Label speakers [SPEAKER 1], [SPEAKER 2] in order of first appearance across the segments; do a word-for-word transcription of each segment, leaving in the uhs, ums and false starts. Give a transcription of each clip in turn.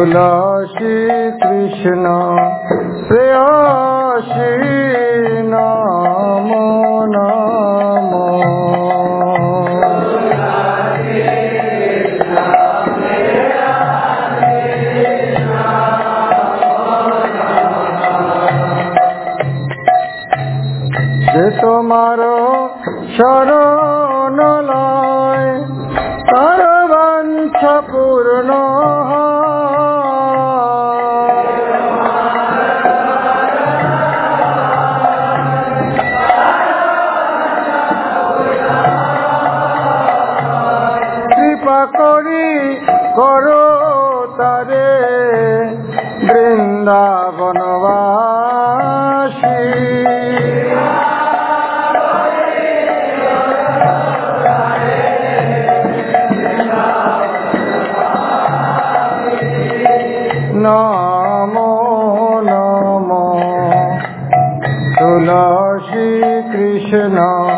[SPEAKER 1] তুলসী কৃষ্ণ প্রেয়সী নমো নমো। যে তোমার শরণ লয় তার বাঞ্ছা পূর্ণ কৃপা করি করো তারে বৃন্দাবনবাসী। নমো নমো তুলসী কৃষ্ণ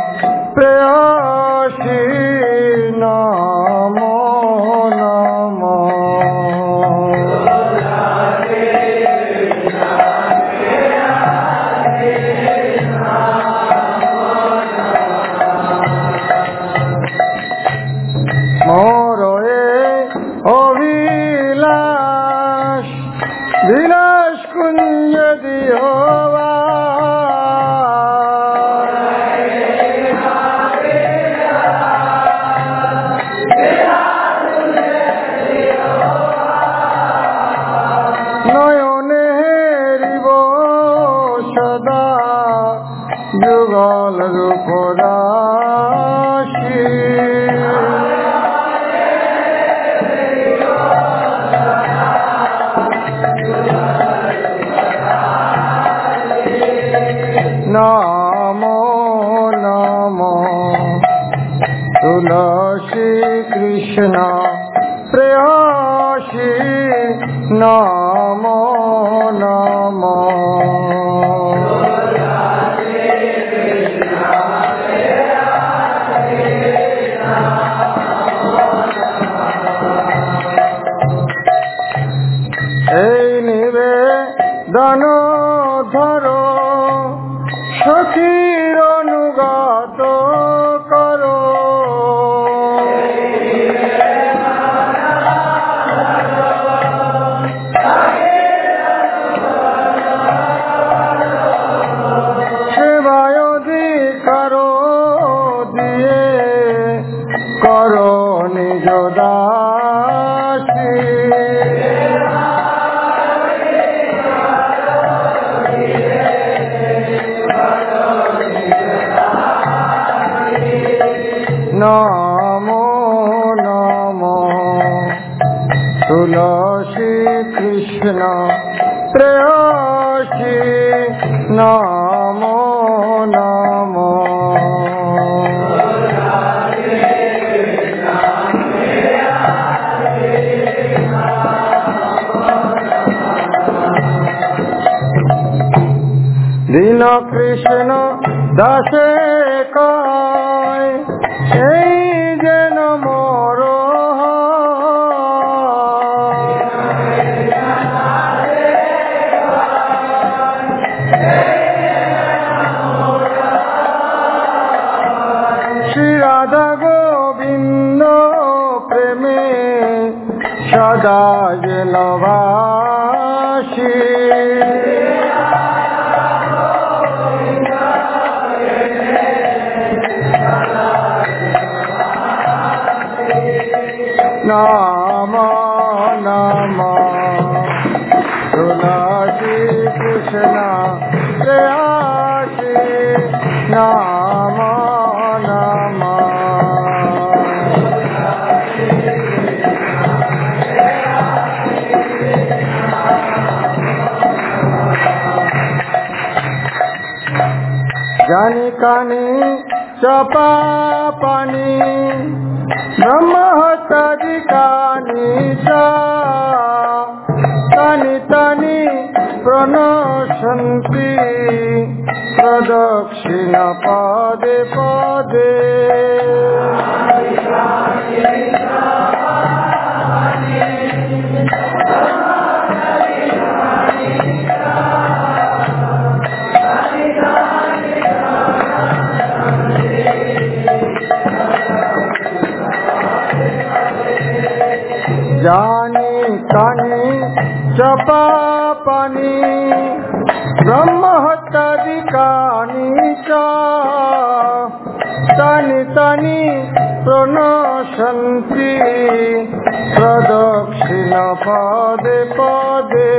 [SPEAKER 1] প্রেয়সী নমো নমো। মোর এ অভিলাষ বিলাস কুঞ্জ দিও নয়নে হেরিব সদা যুগল রূপ রাশি। নমো নমো তুলসী কৃষ্ণ প্রেয়সী নমো নমো। এই নিবেদন ধরো সখীর অনুগত করো। সেবায় অধিকার দিয়ে করো নিজ দাসী। নমো নমো তুলসী কৃষ্ণ প্রেয়সী নমো নমো। দীন কৃষ্ণ দাসে কয় এই যেন মোর শ্রী রাধা গোবিন্দ প্রেমে সদা যেন বাসী। নমো নমো তুলসী কৃষ্ণ প্রেয়সী নমো নমো। জানি কানি চপা পানি ব্রহ্মহত্যাদি কানি তানি তানি প্রণশন্তি প্রদক্ষিণ পদে পদে। जानी तानी च पापानि ब्रह्महत्यादिकानि च तानि तानि प्रणश्यन्ति प्रदक्षिण पदे पदे।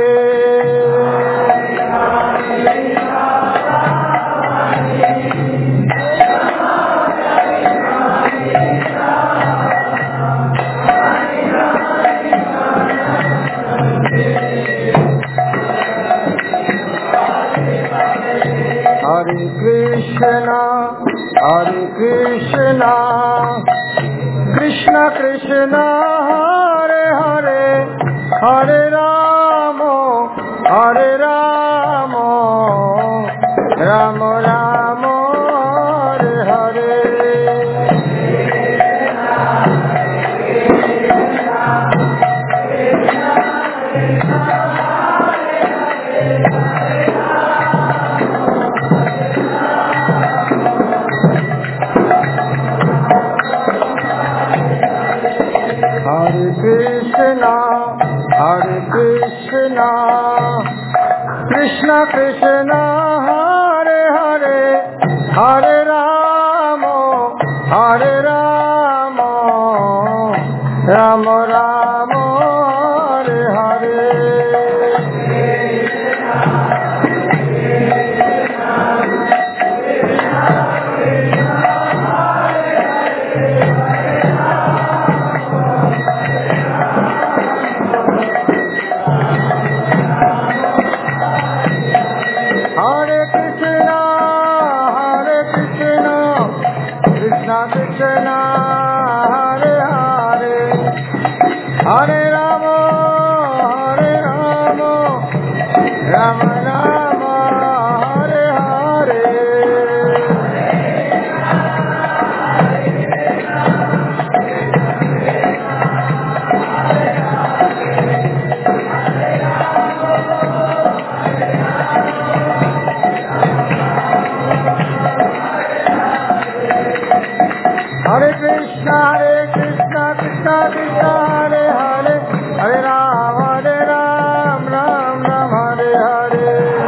[SPEAKER 1] Hare Krishna, Hare Krishna, Krishna Krishna, Hare Hare, Hare Rama, Hare Rama, Rama Rama, Hare Hare. Hare Krishna, Hare Krishna, Krishna Krishna, Hare Hare, Hare Rama, Hare Rama, Rama Rama, Hare Hare. Krishna, Hare Hare, Hare Rama, Hare Rama, Rama Rama, Hare Hare. Hare Krishna, Hare Krishna, Krishna Krishna, Hare Hare, Hare Ram, Hare Ram, Ram Ram, Hare Hare.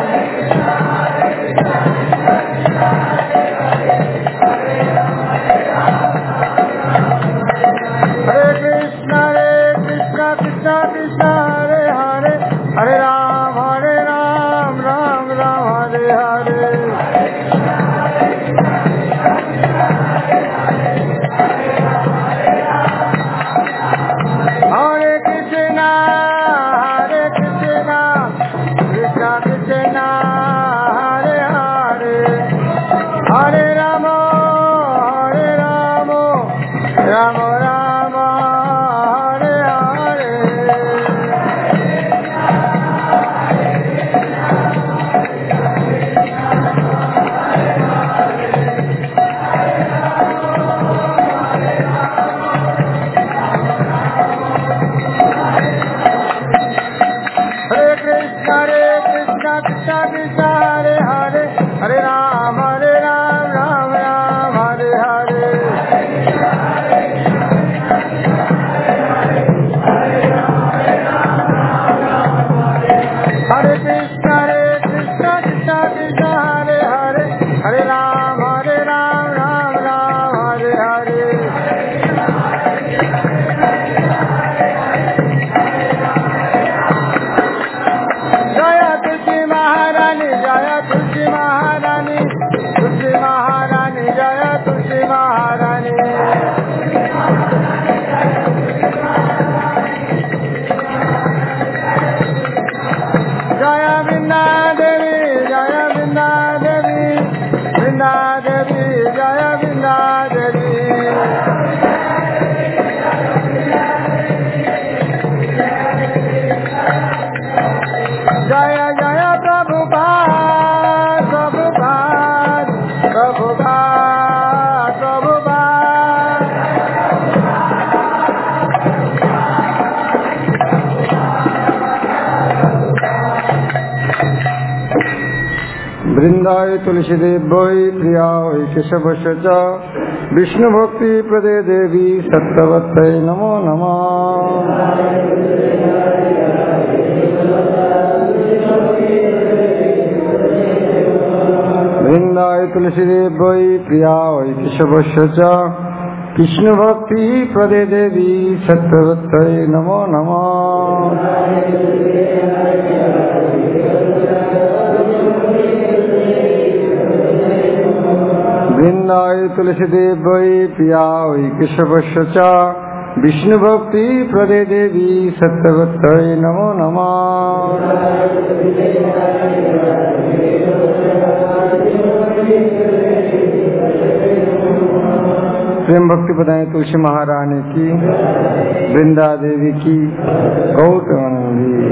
[SPEAKER 1] Hare Krishna, Hare Krishna, Krishna Krishna, Hare Hare, Hare Ram, Hare Ram, Ram Ram, Hare Hare. Hare Krishna, Hare Krishna, Krishna Krishna, Hare Hare, Hare Rama, Hare Rama, Rama Rama, Hare Hare. Hare Krishna, Hare Krishna, Krishna Krishna, Hare Hare, Hare Ram, Hare Ram, Ram Ram, Hare Hare. Hare Krishna, Hare Krishna, Krishna Krishna, Hare Hare, Hare Ram, Hare Ram, Ram Ram, Hare Hare. Jaya Tulsi Maharani, Jaya Tulsi Maharani, Tulsi Maharani, Jaya Tulsi Maharani. Jaya Vrinda Devi, Jaya Vrinda Devi, Vrinda Devi, Jaya Vrinda Devi. Jaya Jaya Prabhupada, Prabhupada, Prabhupada, Prabhupada. Vrindaye Tulsi Devi Priya Keshavasya Vishnu भक्ति प्रदे देवी सत्यवत्यै नमो नमः। वृंदाय तुलसी देव वै प्रिया वै केशवस्य च विष्णु भक्ति प्रदे देवी सत्यवत्यै नमो नमः। वृंदाय तुलसी देव वै प्रिया वै केशवस्य च विष्णु भक्ति प्रदे देवी सत्यवत्यै नमो नमः। प्रेम भक्ति बताएं तुलसी महारानी की, वृंदा देवी की, गौर